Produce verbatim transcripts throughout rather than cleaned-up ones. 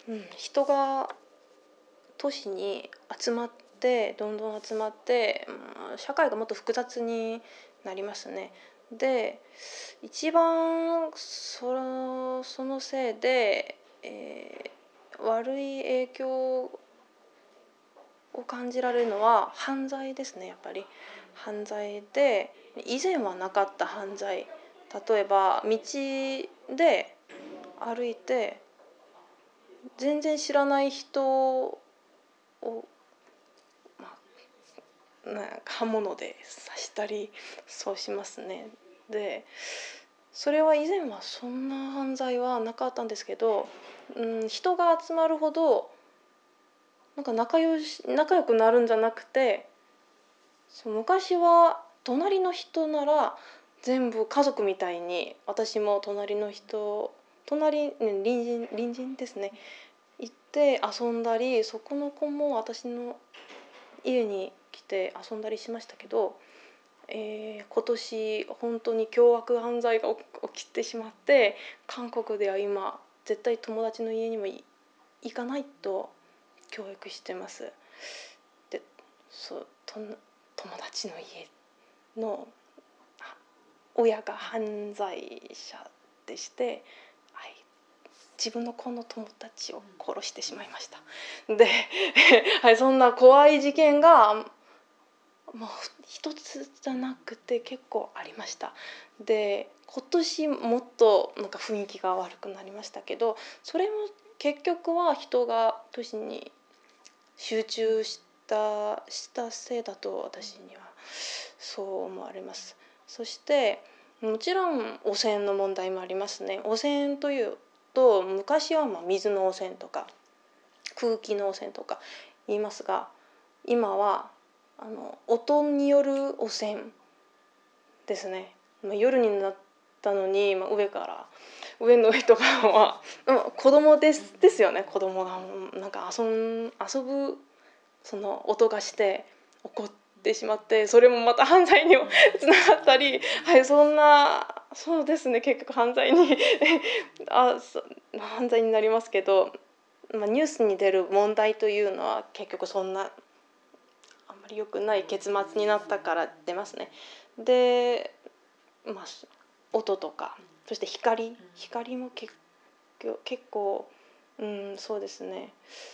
うん、人が都市に集まってどんどん集まって、うん、社会がもっと複雑になりますね。で一番その、そのせいで、えー、悪い影響を感じられるのは犯罪ですね。やっぱり犯罪で、以前はなかった犯罪、例えば道で歩いて全然知らない人を、まあ、なんか刃物で刺したりそうしますね。でそれは以前はそんな犯罪はなかったんですけど、うん、人が集まるほどなんか仲良し仲良くなるんじゃなくて、そう昔は隣の人なら全部家族みたいに、私も隣の人隣、ね、隣人隣人ですね行って遊んだり、そこの子も私の家に来て遊んだりしましたけど、えー、今年本当に凶悪犯罪が起きてしまって、韓国では今絶対友達の家にも行かないと教育してます。でそうと友達の家の親が犯罪者でして、はい、自分の子の友達を殺してしまいました。で、はい、そんな怖い事件がもう一つじゃなくて結構ありました。で今年もっとなんか雰囲気が悪くなりましたけど、それも結局は人が都市に集中したしたせいだと私にはそう思われます。そしてもちろん汚染の問題もありますね。汚染というと昔はまあ水の汚染とか空気の汚染とか言いますが、今はあの音による汚染ですね。まあ、夜になったのに、まあ、上から上の人からは子供ですですよね。子供がなんか遊ん遊ぶその音がして怒ってしまって、それもまた犯罪にもつながったり、はい、そんなそうですね、結局犯罪にあ犯罪になりますけど、まあ、ニュースに出る問題というのは結局そんなあんまり良くない結末になったから出ますね。で、まあ、音とかそして光光も結構結構、うん、そうですね、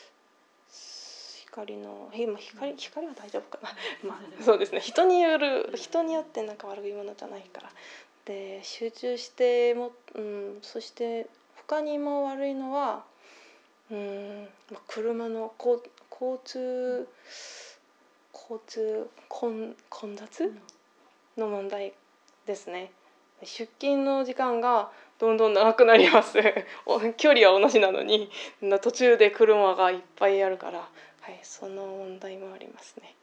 光の今光光は大丈夫かなまあそうですね、人による人によってなんか悪いものじゃないから。で集中しても、うん、そして他にも悪いのは、うん、車の交交通交通混混雑の問題ですね。出勤の時間がどんどん長くなります距離は同じなのに途中で車がいっぱいあるから、はい、その問題もありますね。